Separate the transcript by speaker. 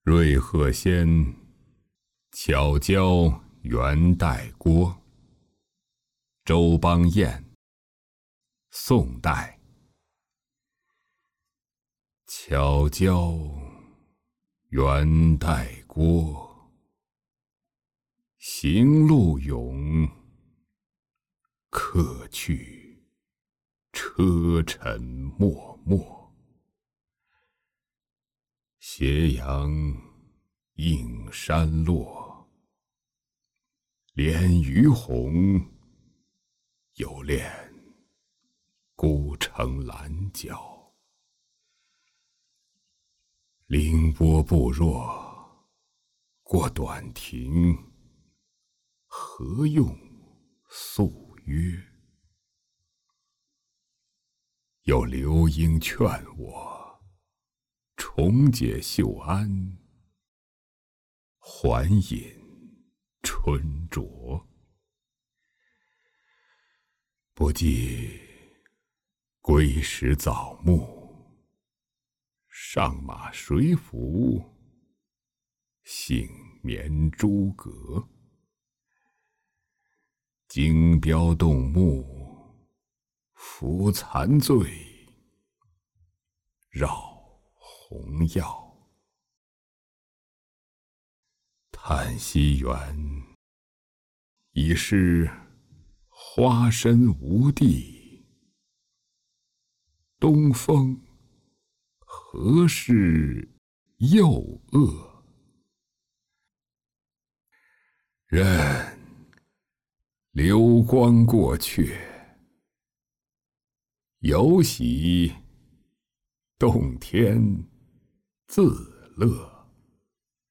Speaker 1: 瑞鹤仙，巧教元代郭。周邦彦，宋代。巧教元代郭，行路勇，客去车尘漠漠。斜阳映山落，连渔红，又恋孤城阑角。凌波步若过短亭，何用素约？有流莺劝我重解绣鞍，还饮春酌。不记归时早暮，上马谁扶幸眠诸葛？惊标动目，扶残醉，绕红药。叹息园，已是花深无地，东风何事又恶？任流光过却，有喜洞天自乐。